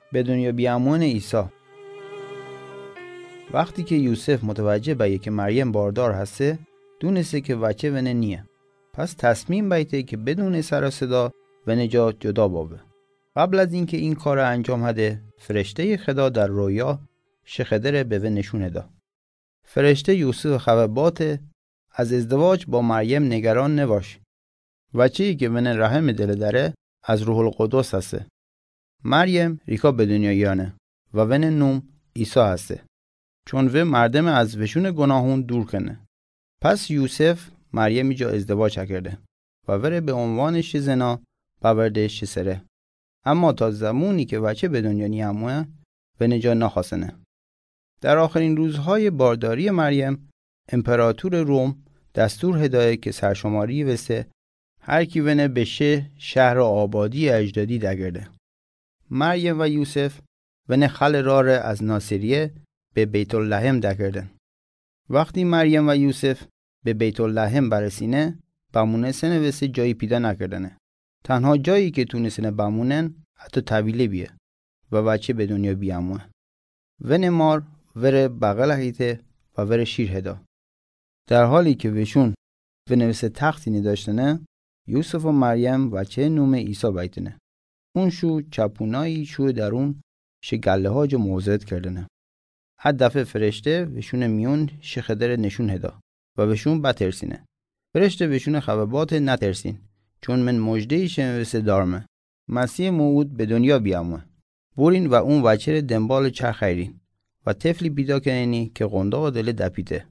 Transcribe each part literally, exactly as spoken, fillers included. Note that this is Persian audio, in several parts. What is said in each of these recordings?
به دنیا بیامون عیسی. وقتی که یوسف متوجه به که مریم باردار هسته، دونسته که بچه ونه نیه. پس تصمیم بیته که بدون سر صدا و نجات جدا بابه. قبل از اینکه این کار انجام هده، فرشته خدا در رویا شخدر به و نشونه دا. فرشته یوسف خبربات از ازدواج با مریم نگران نباش. بچه‌ای که ونه رحم دل داره از روح القدس هسته. مریم ریکا به دنیا یانه و ونه نوم عیسی هسته. چون و مردم از وشون گناهون دور کنه. پس یوسف مریم جا ازدواج کرده و وره به عنوانش زنا باوردش سره. اما تا زمانی که بچه به دنیا نیاموه و نجا نخواستنه. در آخرین روزهای بارداری مریم، امپراتور روم دستور هدایه که سرشماری وسته هر کی ونه بشه شهر و آبادی اجدادی دگرده. مریم و یوسف ونه خل راره از ناصریه به بیت اللحم دگردن. وقتی مریم و یوسف به بیت اللحم برسینه، بمونه سنه وسته جایی پیدا نکردنه. تنها جایی که تونستنه بمونن حتی طویله بیه و بچه به دنیا بیاموه. ونه مار وره بغل حیطه و وره شیر هدا. در حالی که وشون ونه وسته تختی نداشتنه، یوسف و مریم بچه نوم عیسی بیتنه. اون شو چپونایی شو درون شگله ها جو موزد کردنه. هر دفعه فرشته وشون میون شخدر نشون هدا و وشون بترسینه. فرشته وشون خبربات نترسین، چون من مجده شنوسته دارمه. مسیح موعود به دنیا بیاموه. بورین و اون وچه دنبال چرخیرین و طفلی پیدا کنینی که قنداق دل دپیته.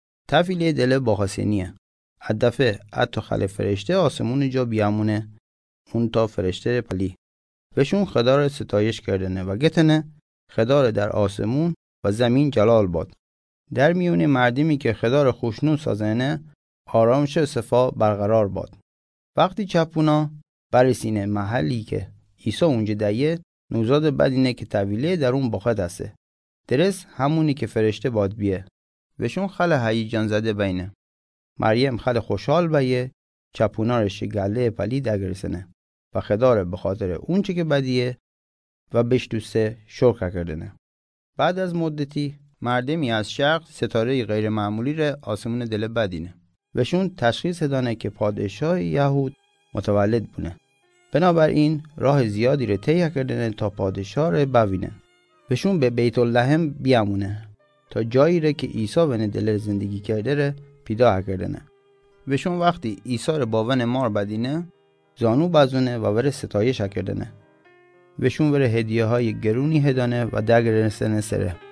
طفیل دل باخاسینیه. هر دفعه حتی خل فرشته آسمون جا بیامونه، اون تا فرشته پلی. وشون خدا ستایش کردنه و گتنه خدا در آسمون و زمین جلال باد. در میون مردمی که خدا را خوشنود سازنه، آرامش و صفا برقرار باد. وقتی چپونا برسینه محلی که عیسی اونجا دیه، نوزاد بدینه که طویله در اون باخت هسته. درست همونی که فرشته باد بیه. وشون خل هیجان زده بینه. مریم خل خوشحال بیه، چپونا رش گله پلی دگرسنه و خدا را به خاطر اون چی که بدیه و بهش دوسته شکر کردنه. بعد از مدتی مردمی از شرق ستاره غیر معمولی را آسمون دل بدینه. وشون تشخیص دانه که پادشاه یهود متولد بونه. بنابراین راه زیادی را طی کردنه تا پادشاه را ببینه. وشون به بیت اللحم بیامونه تا جایی را که عیسی ون دل زندگی کرده را پیدا کردنه. وشون وقتی عیسی را با ون مار بدینه، زانو بزونه و وره ستایش کردنه. وشون وره هدیه های گرونی هدانه و دگرسنه سره.